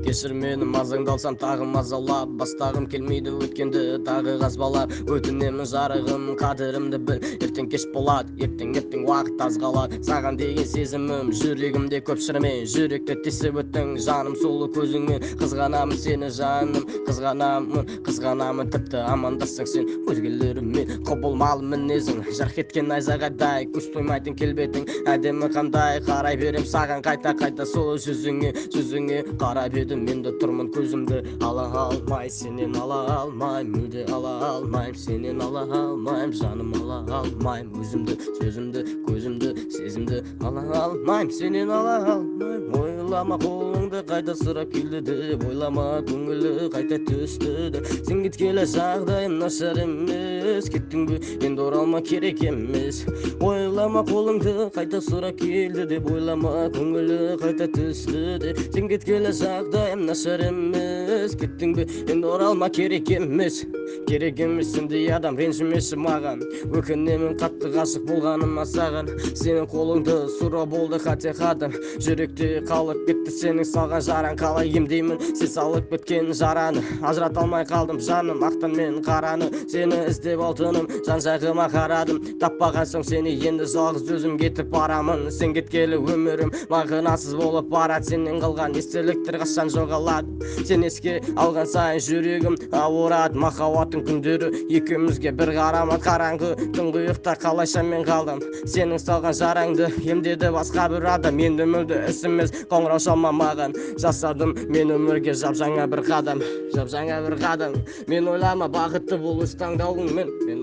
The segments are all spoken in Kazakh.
кешір мені мазаңды алсам тағы мазалап, бастағым келмейді өткенді тағы қазбалап. Өтінемін жарығым қадірімді біл, ертең кеш болады, ертең уақыт аз қалады. Саған деген сезімім жүрегімде көп шырмен, жүректі тесіп өттің жаным сұлу көзіңмен. Қызғанамын сені жаным, қызғанамын тіпті амандассың сен өзгелерімен. Құбылмалы мінезің жарқ еткен найзағайдай, көз тоймайтын келбетің әдемі қандай. Қарай берем саған қайта сол жүзіңе қарап едім. Менде тұрмын көзімді ала алмай, сенен ала алмайм, мүлде ала алмайм, сенен ала алмайм, жаным ала алмайм. Өзімді, сөзімді, көзімді, сезімді ала алмайм, сенен ала алмайм. Ойлама қолыңды қайта сұрап келді деп, ойлама көңілі қайта түсті деп. Сен кеткелі жағдайым нашар емес, кеттің бе енді оралма керек емес. Ойлама қолыңды қайта сұрап келді деп, ойлама көңілі қайта түсті деп. Сен кеткелі жағдайым нашар емес, кеттің бе енді оралма керек емес. Керек емес сендей адам ренжімеші маған, өкінемін қатты ғашық болғаныма саған. Сенің қолыңды сұра болды қате қадам, жүректе қалып кетті сенің салған жараң. Қалай емдеймін сен салып кеткен жараны, ажырата алмай қалдым жаным ақтан мен қараны. Сені іздеп алтыным жан жағыма қарадым, таппаған соң сені енді жалғыз өзім кетіп барамын. Сен кеткелі өмірім мағынасыз болып барады, сенен қалған естеліктер қашан жоғалады. Сен еске алған сайын жүрегім ауырады, махаббаттың күндері екеумізге бір қарамады. Қараңғы тұңғиықта қалайша мен қалдым, сенің салған жараңды емдеді басқа бір адам. Енді мүлде ісіміз қоңырау шалма маған, жасадым мен өмірге жап-жаңа бір қадам, жап-жаңа бір қадам. Мен ойлама бақытты бұл өз таңдауыңмен, мен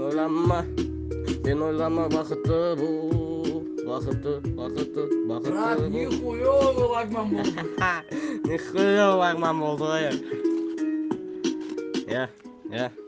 ойлама бақытты бұл, бақытты Брат, нихуёвый лагман болды. Нихуёвый лагман болды ғой.